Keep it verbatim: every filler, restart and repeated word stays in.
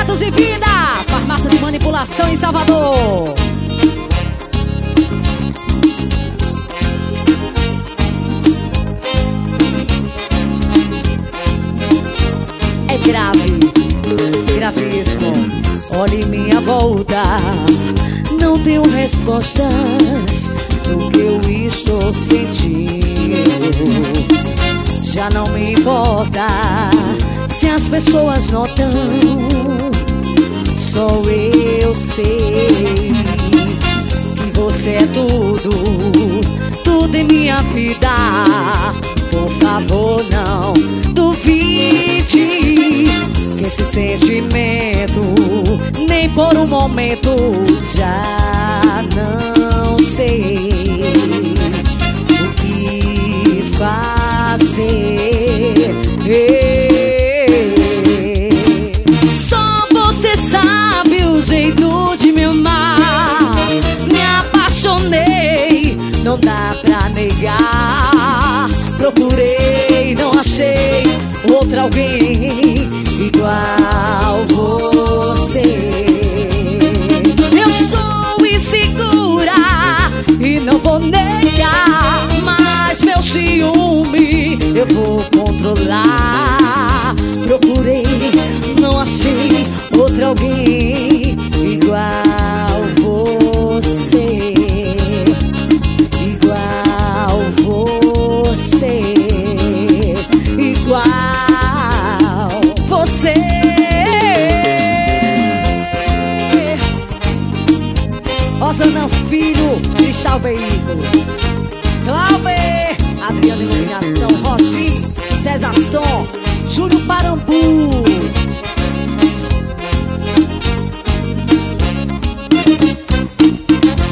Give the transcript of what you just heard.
Projetos e Vida, farmácia de manipulação em Salvador. É grave, gravíssimo. Olhe minha volta, não tenho respostas do que eu estou sentindo. Já não me importa se as pessoas notam, só eu sei que você é tudo, tudo em minha vida. Por favor, não duvide que esse sentimento nem por um momento já não sei o que fazer. Só você sabe o jeito de me amar. Me apaixonei, não dá pra negar. Procurei, não achei outro alguém igual você. Eu sou insegura e não vou negar, mas meu ciúme eu vou controlar. Procurei, não achei outro alguém igual você. Igual você. Igual você. Rosanã Filho, Cristal Veículos, Glauber, Adriano Iluminação, Roginho, César Som, Júlio Parou.